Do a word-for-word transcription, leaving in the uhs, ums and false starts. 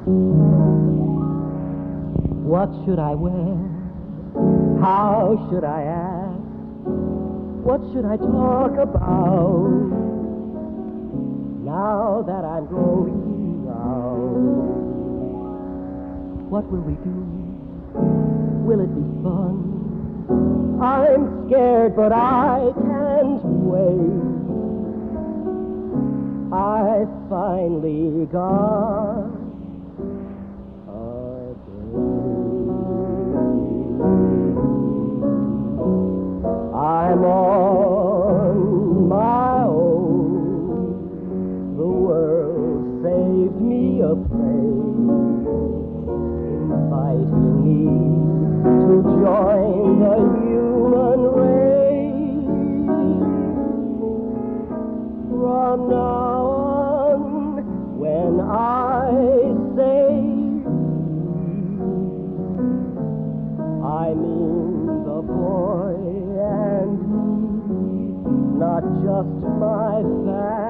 What should I wear? How should I act? What should I talk about? Now that I'm growing out, what will we do? Will it be fun? I'm scared, but I can't wait. I finally got a date. I'm on my own. The world saved me a place, inviting me to join the human race. From now on, when I say I mean the boy and me, not just my family.